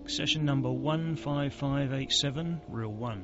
Session number 15587, reel 1.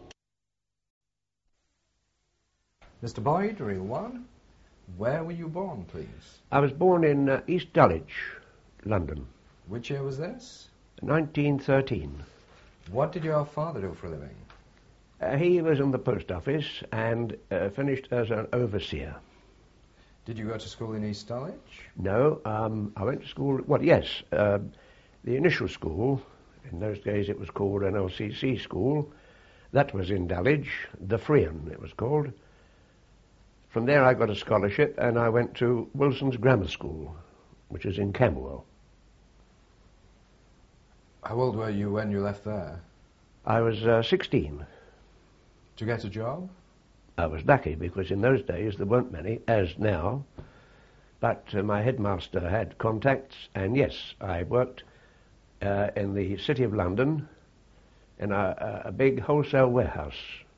Mr. Boyd, reel 1. Where were you born, please? I was born in East Dulwich, London. Which year was this? 1913. What did your father do for a living? He was in the post office and finished as an overseer. Did you go to school in East Dulwich? No, I went to school, the initial school, in those days it was called an LCC school, that was in Dulwich, the Freehan it was called. From there I got a scholarship and I went to Wilson's Grammar School, which is in Camberwell. How old were you when you left there? I was 16. Did you get a job? I was lucky because in those days there weren't many, as now. But my headmaster had contacts, and yes, I worked in the City of London in a big wholesale warehouse.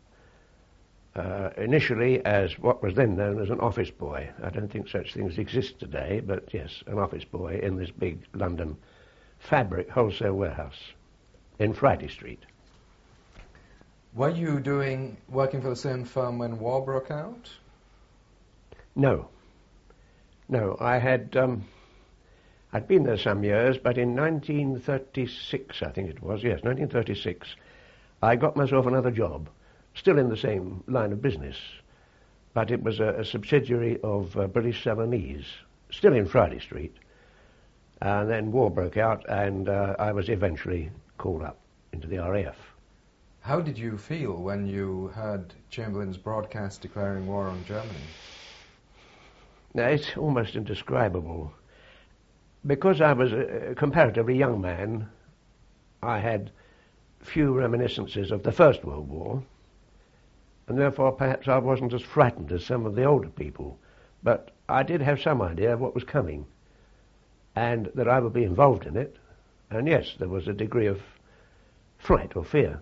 Initially as what was then known as an office boy. I don't think such things exist today, but yes, an office boy in this big London fabric wholesale warehouse in Friday Street. Were you working for the same firm when war broke out? No, I had I'd been there some years, but in 1936, I think it was, yes, 1936, I got myself another job, still in the same line of business, but it was a subsidiary of British Celanese, still in Friday Street. And then war broke out, and I was eventually called up into the RAF. How did you feel when you heard Chamberlain's broadcast declaring war on Germany? Now, it's almost indescribable. Because I was a comparatively young man, I had few reminiscences of the First World War, and therefore perhaps I wasn't as frightened as some of the older people. But I did have some idea of what was coming, and that I would be involved in it. And yes, there was a degree of fright or fear.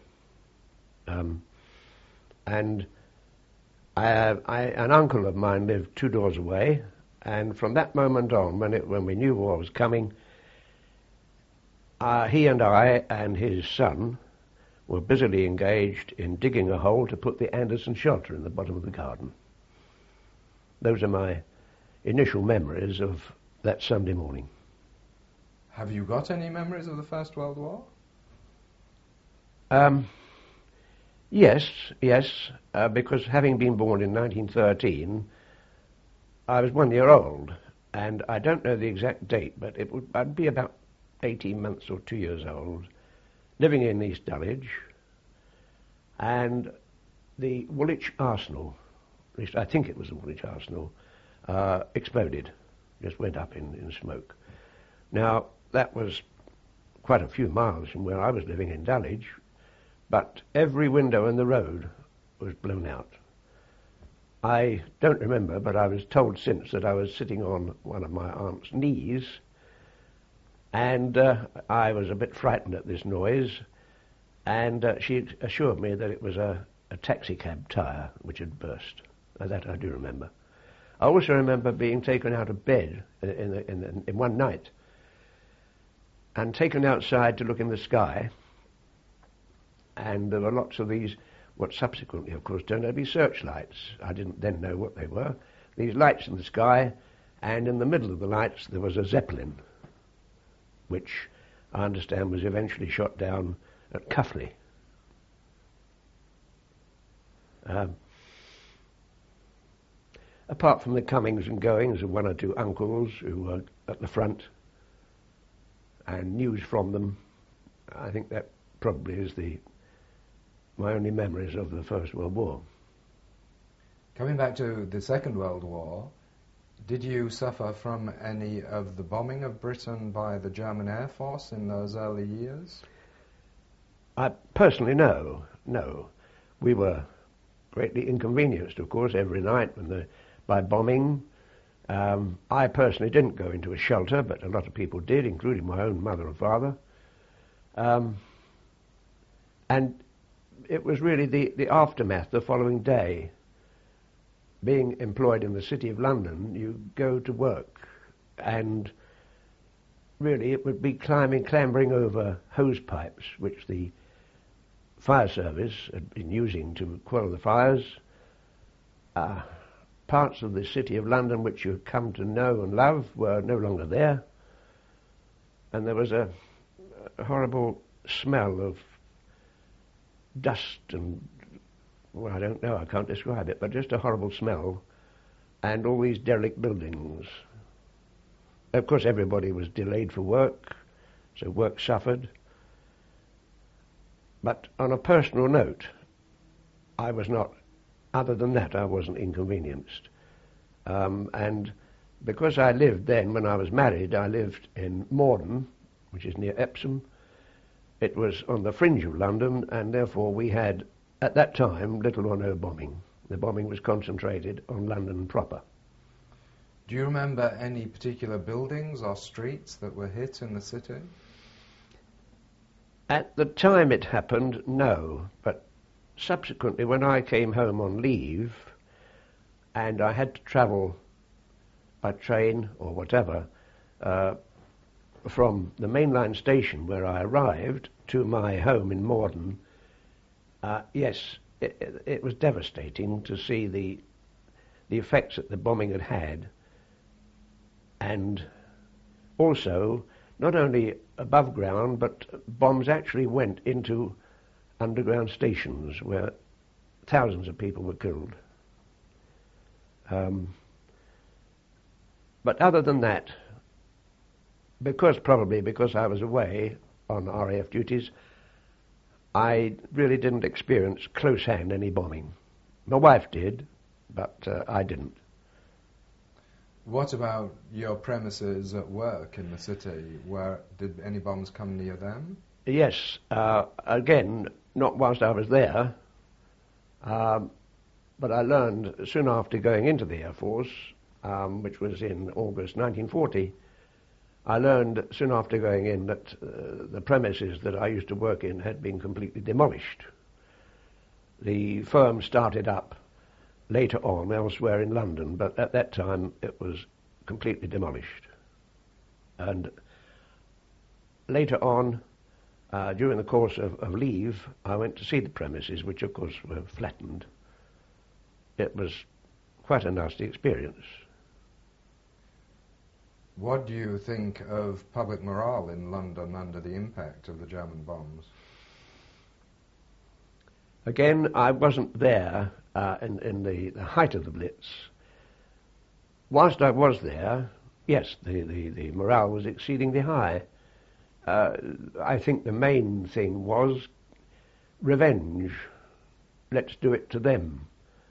And an uncle of mine lived 2 doors away, and from that moment on, when we knew war was coming, he and I and his son were busily engaged in digging a hole to put the Anderson shelter in the bottom of the garden. Those are my initial memories of that Sunday morning. Have you got any memories of the First World War? Yes, because having been born in 1913, I was 1 year old, and I don't know the exact date, but I'd be about 18 months or 2 years old, living in East Dulwich, and the Woolwich Arsenal, at least I think it was the Woolwich Arsenal, exploded, just went up in smoke. Now, that was quite a few miles from where I was living in Dulwich, but every window in the road was blown out. I don't remember, but I was told since that I was sitting on one of my aunt's knees, and I was a bit frightened at this noise, and she assured me that it was a taxicab tyre which had burst. That I do remember. I also remember being taken out of bed in one night and taken outside to look in the sky, and there were lots of these, what subsequently, of course, turned out to be searchlights. I didn't then know what they were. These lights in the sky, and in the middle of the lights there was a Zeppelin, which I understand was eventually shot down at Cuffley. Apart from the comings and goings of one or two uncles who were at the front, and news from them, I think that probably is my only memories of the First World War. Coming back to the Second World War, did you suffer from any of the bombing of Britain by the German Air Force in those early years? Personally, no. We were greatly inconvenienced, of course, every night by bombing. I personally didn't go into a shelter, but a lot of people did, including my own mother and father. And it was really the aftermath the following day. Being employed in the City of London, you go to work, and really it would be clambering over hose pipes, which the fire service had been using to quell the fires. Parts of the city of London which you've come to know and love were no longer there, and there was a horrible smell of dust and, well, I don't know, I can't describe it, but just a horrible smell, and all these derelict buildings. Of course, everybody was delayed for work, so work suffered. But on a personal note, I was not, other than that, I wasn't inconvenienced. And because I lived then, when I was married, I lived in Morden, which is near Epsom. It was on the fringe of London, and therefore we had, at that time, little or no bombing. The bombing was concentrated on London proper. Do you remember any particular buildings or streets that were hit in the city? At the time it happened, no, but subsequently when I came home on leave and I had to travel by train or whatever from the mainline station where I arrived to my home in Morden, yes, it was devastating to see the effects that the bombing had had, and also not only above ground, but bombs actually went into underground stations where thousands of people were killed. But other than that, probably because I was away on RAF duties, I really didn't experience close-hand any bombing. My wife did, but I didn't. What about your premises at work in the city? Did any bombs come near them? Yes, again, not whilst I was there, but I learned soon after going into the Air Force, which was in August 1940, I learned soon after going in that the premises that I used to work in had been completely demolished. The firm started up later on elsewhere in London, but at that time it was completely demolished. And later on, during the course of leave, I went to see the premises, which of course were flattened. It was quite a nasty experience. What do you think of public morale in London under the impact of the German bombs? Again, I wasn't there in the height of the Blitz. Whilst I was there, yes, the morale was exceedingly high. I think the main thing was revenge. Let's do it to them.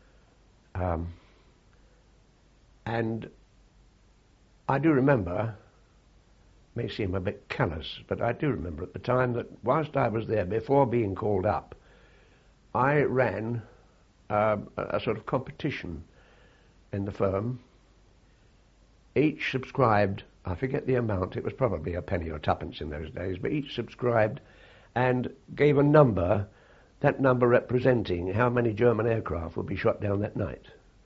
And I do remember, may seem a bit callous, but I do remember at the time that whilst I was there, before being called up, I ran a sort of competition in the firm. Each subscribed, I forget the amount, it was probably a penny or twopence in those days, but each subscribed and gave a number, that number representing how many German aircraft would be shot down that night.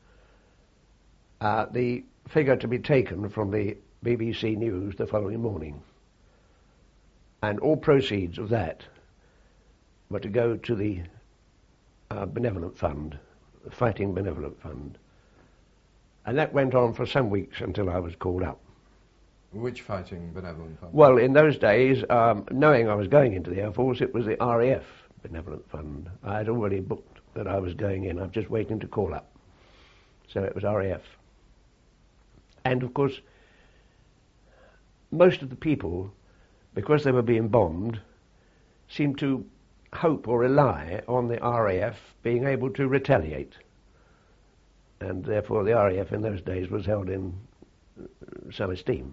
The figure to be taken from the BBC News the following morning. And all proceeds of that were to go to the benevolent fund, the Fighting Benevolent Fund. And that went on for some weeks until I was called up. Which Fighting Benevolent Fund? Well, in those days, knowing I was going into the Air Force, it was the RAF Benevolent Fund. I had already booked that I was going in. I was just waiting to call up. So it was RAF. And, of course, most of the people, because they were being bombed, seemed to hope or rely on the RAF being able to retaliate. And therefore the RAF in those days was held in some esteem.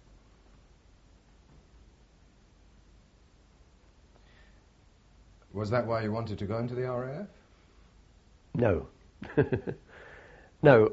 Was that why you wanted to go into the RAF? No. No.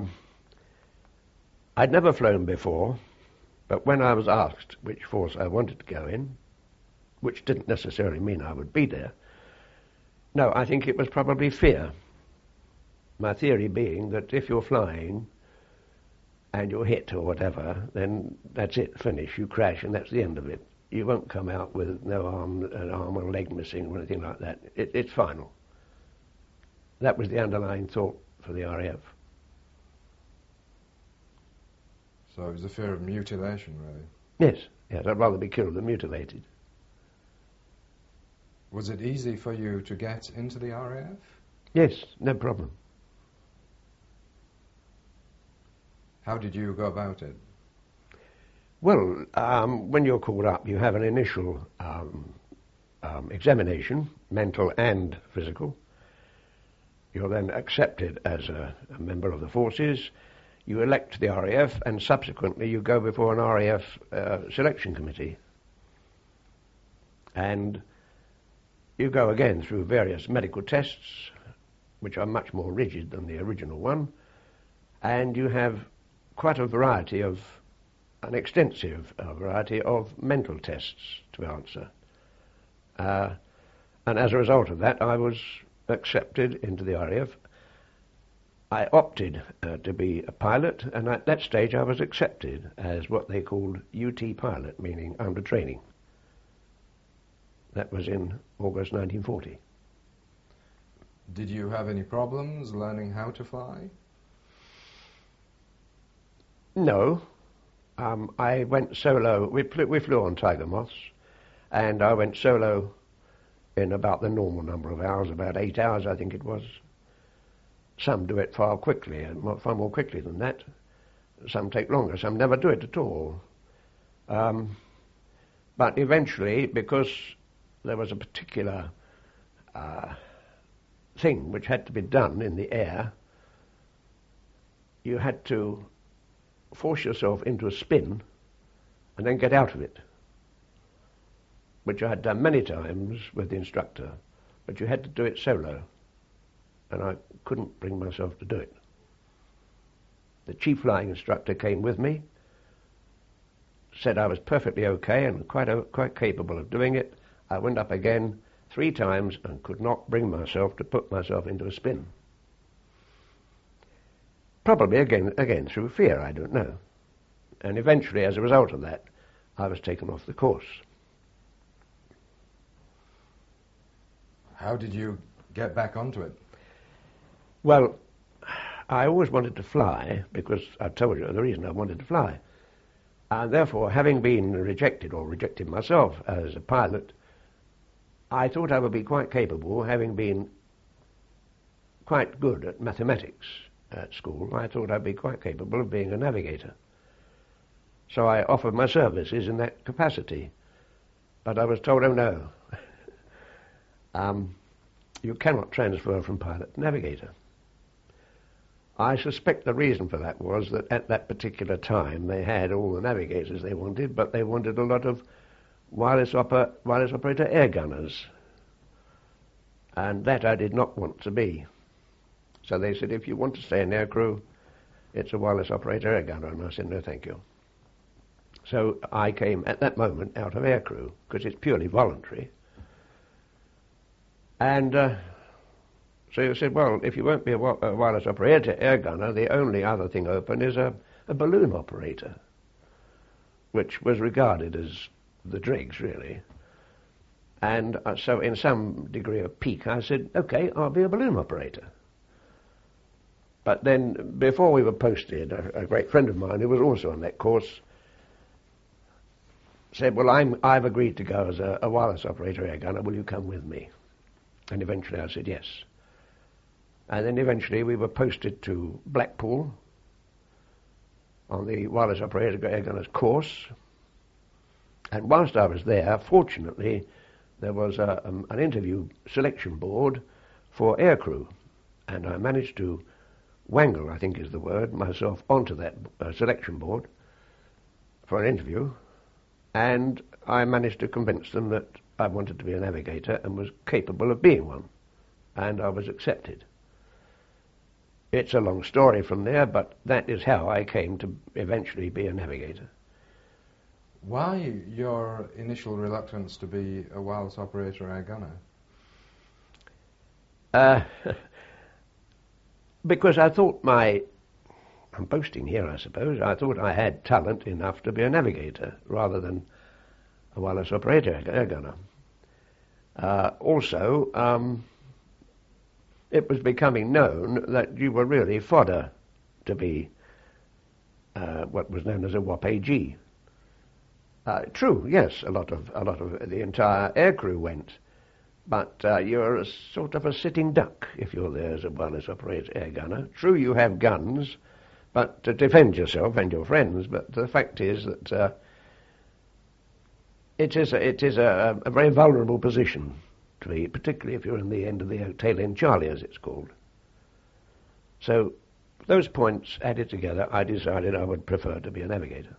I'd never flown before, but when I was asked which force I wanted to go in, which didn't necessarily mean I would be there, no, I think it was probably fear. My theory being that if you're flying and you're hit or whatever, then that's it, finish. You crash and that's the end of it. You won't come out with no an arm or leg missing or anything like that. It's final. That was the underlying thought for the RAF. So it was a fear of mutilation, really? Yes, I'd rather be killed than mutilated. Was it easy for you to get into the RAF? Yes, no problem. How did you go about it? Well, when you're called up, you have an initial examination, mental and physical. You're then accepted as a member of the forces. You elect the RAF, and subsequently you go before an RAF selection committee. And you go again through various medical tests, which are much more rigid than the original one, and you have quite a variety of, an extensive variety of mental tests to answer. And as a result of that, I was accepted into the RAF. I opted to be a pilot, and at that stage I was accepted as what they called UT pilot, meaning under training. That was in August 1940. Did you have any problems learning how to fly? No. I went solo. We flew on Tiger Moths, and I went solo in about the normal number of hours, about 8 hours, I think it was. Some do it far far more quickly than that. Some take longer. Some never do it at all. But eventually, because there was a particular thing which had to be done in the air, you had to force yourself into a spin and then get out of it, which I had done many times with the instructor, but you had to do it solo, and I couldn't bring myself to do it. The chief flying instructor came with me, said I was perfectly okay and quite capable of doing it. I went up again 3 times and could not bring myself to put myself into a spin. Probably again through fear, I don't know. And eventually, as a result of that, I was taken off the course. How did you get back onto it? Well, I always wanted to fly because I told you the reason I wanted to fly. And therefore, having been rejected myself as a pilot, I thought I would be quite capable, having been quite good at mathematics at school, I thought I'd be quite capable of being a navigator. So I offered my services in that capacity. But I was told, oh no, you cannot transfer from pilot to navigator. I suspect the reason for that was that at that particular time they had all the navigators they wanted, but they wanted a lot of wireless operator air gunners. And that I did not want to be. So they said, if you want to stay in aircrew, it's a wireless operator air gunner. And I said, no, thank you. So I came at that moment out of aircrew, because it's purely voluntary. And so you said, well, if you won't be a wireless operator air gunner, the only other thing open is a balloon operator, which was regarded as the dregs, really. And so in some degree of pique, I said, okay, I'll be a balloon operator. But then, before we were posted, a great friend of mine who was also on that course said, well, I've agreed to go as a wireless operator air gunner, will you come with me? And eventually I said yes. And then eventually we were posted to Blackpool on the wireless operator air gunner's course. And whilst I was there, fortunately, there was an interview selection board for aircrew, and I managed to wangle, I think is the word, myself onto that selection board for an interview, and I managed to convince them that I wanted to be a navigator and was capable of being one, and I was accepted. It's a long story from there, but that is how I came to eventually be a navigator. Why your initial reluctance to be a wireless operator air gunner? Because I thought my I'm boasting here, I suppose. I thought I had talent enough to be a navigator rather than a wireless operator air gunner. Also, it was becoming known that you were really fodder to be what was known as a WOP-AG. True, yes, a lot of the entire aircrew went, but you're a sort of a sitting duck if you're there as a wireless operator air gunner. True, you have guns, but to defend yourself and your friends. But the fact is that it is a very vulnerable position to be, particularly if you're in the end of the tail end Charlie, as it's called. So those points added together, I decided I would prefer to be a navigator.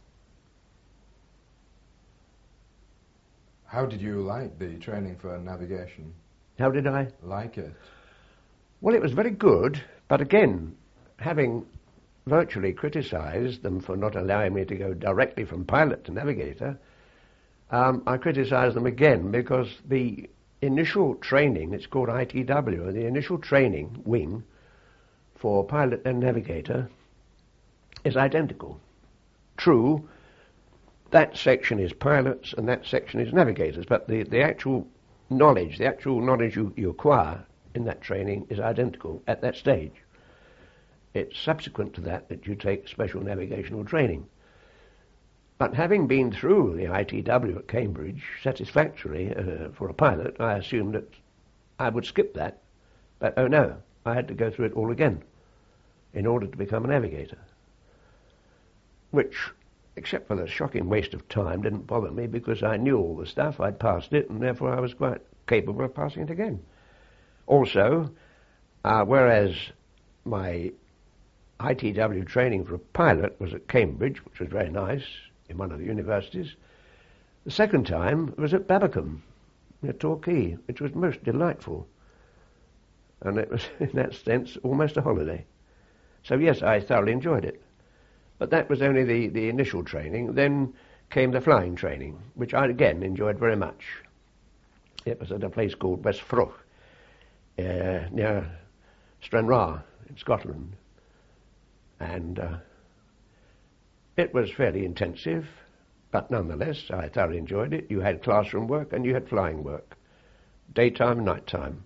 How did you like the training for navigation? How did I like it? Well, it was very good, but again, having virtually criticised them for not allowing me to go directly from pilot to navigator, I criticised them again because the initial training, it's called ITW, the initial training wing for pilot and navigator is identical. True, that section is pilots and that section is navigators, but the actual knowledge you acquire in that training is identical at that stage. It's subsequent to that you take special navigational training. But having been through the ITW at Cambridge satisfactorily for a pilot, I assumed that I would skip that. But oh no, I had to go through it all again in order to become a navigator. Which, except for the shocking waste of time, didn't bother me because I knew all the stuff, I'd passed it, and therefore I was quite capable of passing it again. Also, whereas my ITW training for a pilot was at Cambridge, which was very nice, in one of the universities, the second time was at Babbacombe, near Torquay, which was most delightful. And it was, in that sense, almost a holiday. So yes, I thoroughly enjoyed it. But that was only the initial training. Then came the flying training, which I again enjoyed very much. It was at a place called West Froch, near Stranraer in Scotland. And it was fairly intensive, but nonetheless, I thoroughly enjoyed it. You had classroom work and you had flying work, daytime, nighttime.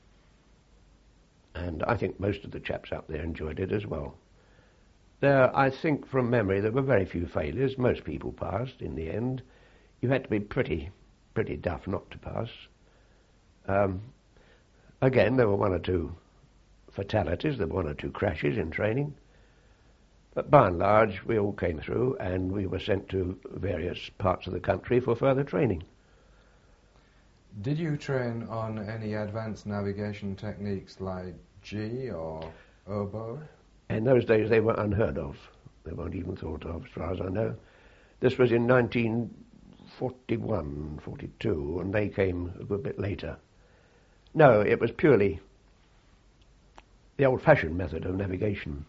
And I think most of the chaps out there enjoyed it as well. There, I think from memory, there were very few failures. Most people passed in the end. You had to be pretty duff not to pass. Again, there were one or two fatalities, there were one or two crashes in training. But by and large, we all came through and we were sent to various parts of the country for further training. Did you train on any advanced navigation techniques like G or oboe? In those days, they were unheard of. They weren't even thought of, as far as I know. This was in 1941, 42, and they came a good bit later. No, it was purely the old-fashioned method of navigation,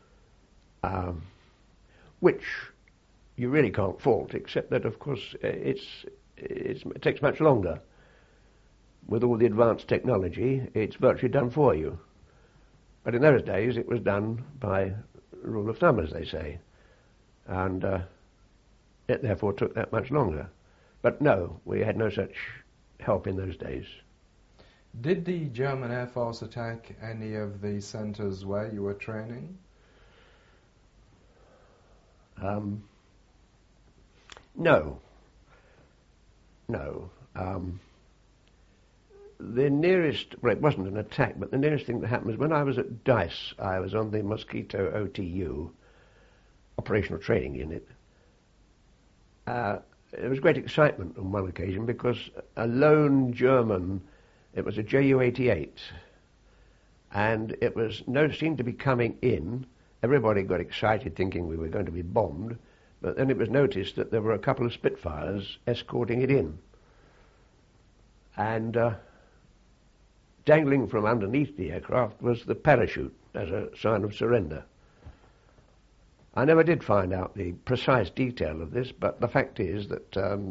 which you really can't fault, except that, of course, it takes much longer. With all the advanced technology, it's virtually done for you. But in those days, it was done by rule of thumb, as they say, and it therefore took that much longer. But no, we had no such help in those days. Did the German Air Force attack any of the centres where you were training? No. The nearest, well, it wasn't an attack, but the nearest thing that happened was when I was at DICE, I was on the Mosquito OTU, Operational Training Unit. There was great excitement on one occasion because a lone German, it was a Ju-88, and it was seemed to be coming in. Everybody got excited thinking we were going to be bombed, but then it was noticed that there were a couple of Spitfires escorting it in. And dangling from underneath the aircraft was the parachute as a sign of surrender. I never did find out the precise detail of this, but the fact is that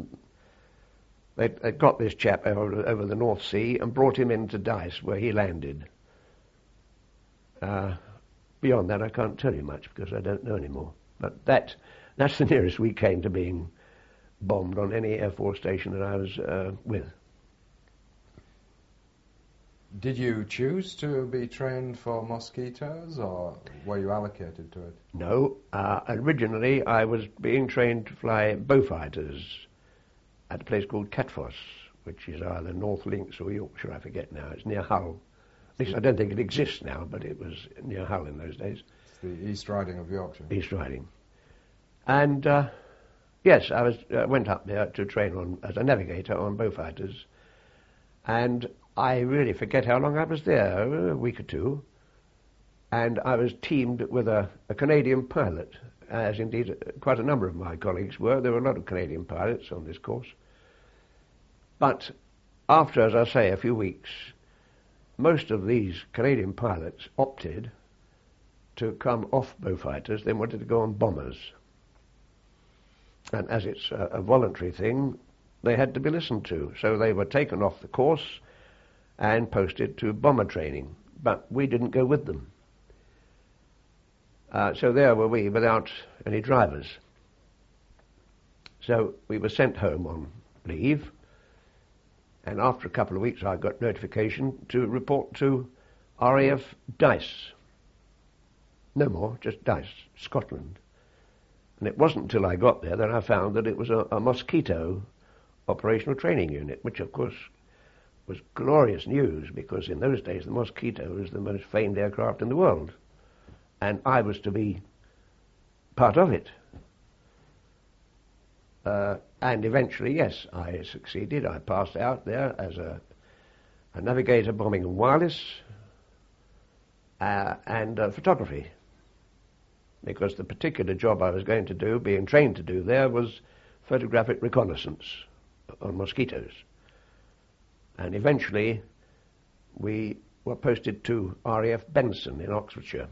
they got this chap over the North Sea and brought him into DICE, where he landed. But beyond that, I can't tell you much because I don't know anymore. But that's the nearest we came to being bombed on any Air Force station that I was with. Did you choose to be trained for mosquitoes, or were you allocated to it? No. Originally, I was being trained to fly Beaufighters at a place called Catfoss, which is either North Links or Yorkshire, I forget now. It's near Hull. At least I don't think it exists now, but it was near Hull in those days. It's the East Riding of Yorkshire. East Riding. And, yes, I went up there to train as a navigator on Beaufighters. And I really forget how long I was there, a week or two. And I was teamed with a Canadian pilot, as indeed quite a number of my colleagues were. There were a lot of Canadian pilots on this course. But after, as I say, a few weeks, most of these Canadian pilots opted to come off Beaufighters. They wanted to go on bombers. And as it's a voluntary thing, they had to be listened to. So they were taken off the course and posted to bomber training. But we didn't go with them. So there were we without any drivers. So we were sent home on leave. And after a couple of weeks, I got notification to report to RAF Dice. No more, just Dice, Scotland. And it wasn't until I got there that I found that it was a Mosquito operational training unit, which, of course, was glorious news, because in those days the Mosquito was the most famed aircraft in the world. And I was to be part of it. And eventually, yes, I succeeded. I passed out there as a navigator, bombing and wireless, and photography. Because the particular job I was going to do, being trained to do there, was photographic reconnaissance on mosquitoes. And eventually, we were posted to RAF Benson in Oxfordshire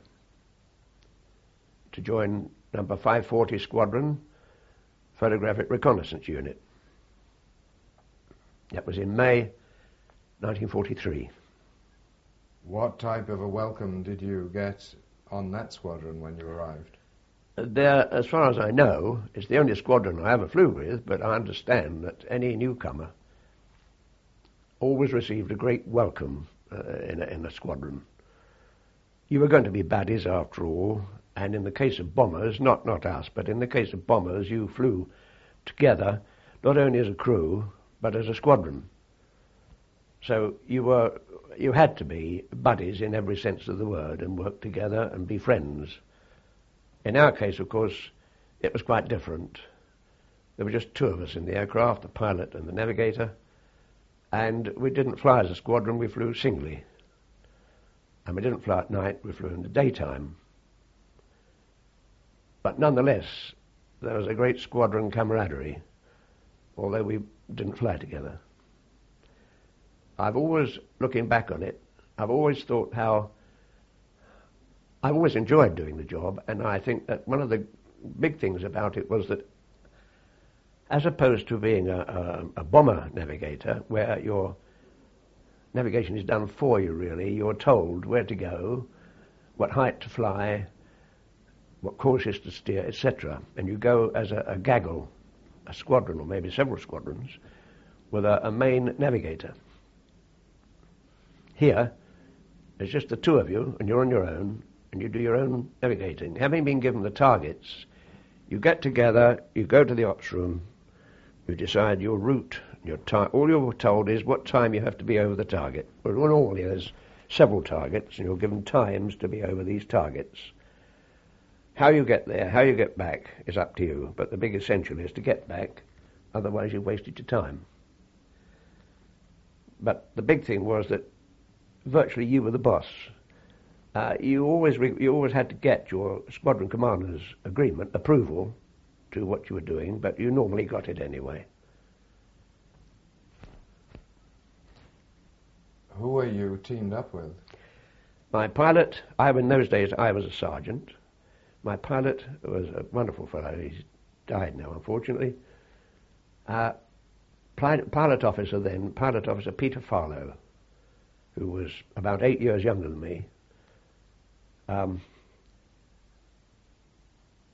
to join number 540 Squadron, Photographic Reconnaissance Unit. That was in May 1943. What type of a welcome did you get on that squadron when you arrived? There, as far as I know, it's the only squadron I ever flew with, but I understand that any newcomer always received a great welcome in a squadron. You were going to be baddies after all, and in the case of bombers, not us, but in the case of bombers, you flew together, not only as a crew, but as a squadron. So you had to be buddies in every sense of the word and work together and be friends. In our case, of course, it was quite different. There were just two of us in the aircraft, the pilot and the navigator, and we didn't fly as a squadron, we flew singly. And we didn't fly at night, we flew in the daytime. But nonetheless, there was a great squadron camaraderie, although we didn't fly together. I've always, looking back on it, I've always thought how I've always enjoyed doing the job, and I think that one of the big things about it was that as opposed to being a bomber navigator, where your navigation is done for you really, you're told where to go, what height to fly, what courses to steer, etc. And you go as a gaggle, a squadron, or maybe several squadrons, with a main navigator. Here, it's just the two of you, and you're on your own, and you do your own navigating. Having been given the targets, you get together, you go to the ops room, you decide your route, your time. All you're told is what time you have to be over the target. Well, normally there's several targets, and you're given times to be over these targets. How you get there, how you get back is up to you, but the big essential is to get back, otherwise you've wasted your time. But the big thing was that virtually you were the boss. You always had to get your squadron commander's approval to what you were doing, but you normally got it anyway. Who were you teamed up with? My pilot, in those days I was a sergeant. My pilot was a wonderful fellow. He's died now, unfortunately. Pilot officer Peter Farlow, who was about 8 years younger than me.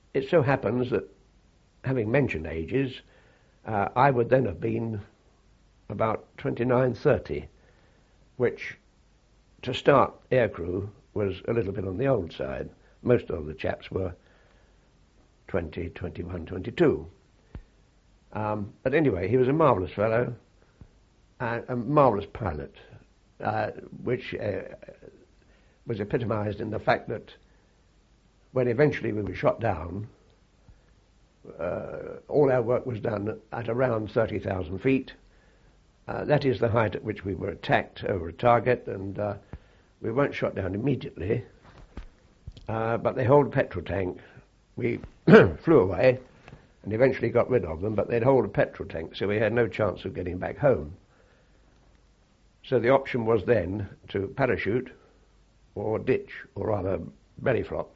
it so happens that, having mentioned ages, I would then have been about 29, 30, which, to start aircrew, was a little bit on the old side. Most of the chaps were 20, 21, 22. But anyway, he was a marvellous fellow, a marvellous pilot, which was epitomised in the fact that when eventually we were shot down, all our work was done at around 30,000 feet. That is the height at which we were attacked over a target, and we weren't shot down immediately, but they hold a petrol tank. We flew away and eventually got rid of them, but they'd hold a petrol tank, so we had no chance of getting back home. So the option was then to parachute or ditch, or rather belly flop.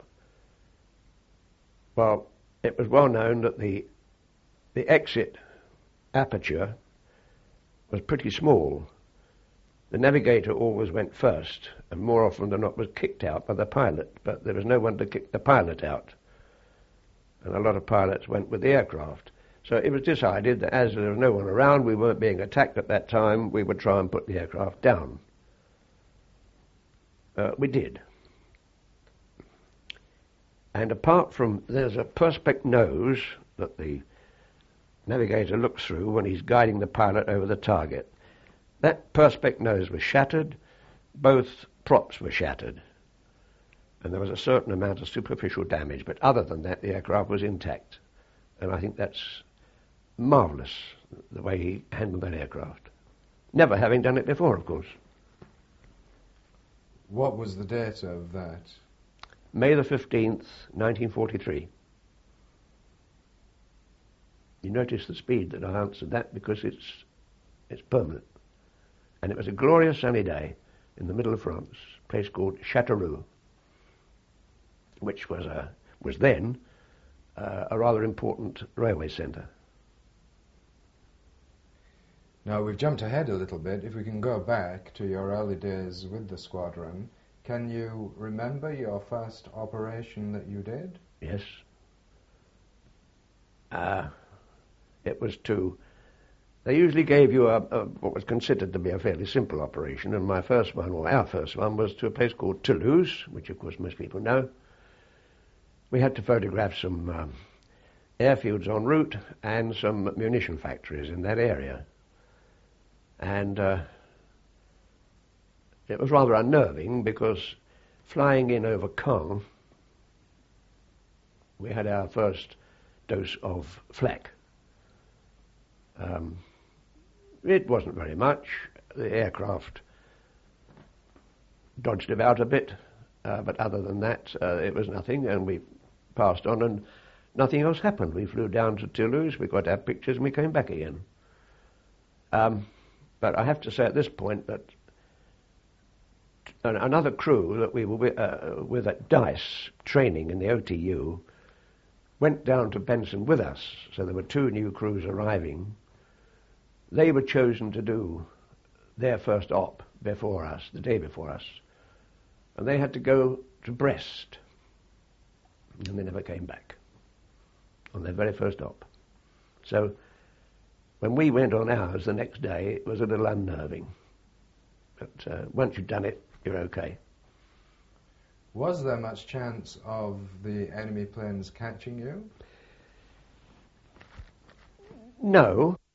Well, it was well known that the exit aperture was pretty small. The navigator always went first, and more often than not was kicked out by the pilot, but there was no one to kick the pilot out. And a lot of pilots went with the aircraft. So it was decided that as there was no one around, we weren't being attacked at that time, we would try and put the aircraft down. We did. And apart from, there's a perspex nose that the navigator looks through when he's guiding the pilot over the target. That perspex nose was shattered, both props were shattered, and there was a certain amount of superficial damage, but other than that, the aircraft was intact. And I think that's marvellous, the way he handled that aircraft. Never having done it before, of course. What was the date of that? May the 15th, 1943. You notice the speed that I answered that, because it's permanent. And it was a glorious sunny day in the middle of France, a place called Châteauroux, which was then a rather important railway centre. Now, we've jumped ahead a little bit. If we can go back to your early days with the squadron, can you remember your first operation that you did? Yes. It was they usually gave you what was considered to be a fairly simple operation, and my first one, or our first one, was to a place called Toulouse, which of course most people know. We had to photograph some airfields en route and some munition factories in that area. And it was rather unnerving, because flying in over Caen, we had our first dose of flak. It wasn't very much. The aircraft dodged about a bit, but other than that, it was nothing, and we passed on, and nothing else happened. We flew down to Toulouse, we got our pictures, and we came back again. But I have to say at this point that another crew that we were with at DICE, training in the OTU, went down to Benson with us, so there were two new crews arriving. They were chosen to do their first op before us, the day before us, and they had to go to Brest, and they never came back on their very first op. So when we went on ours the next day, it was a little unnerving, but once you've done it, you're okay. Was there much chance of the enemy planes catching you? No.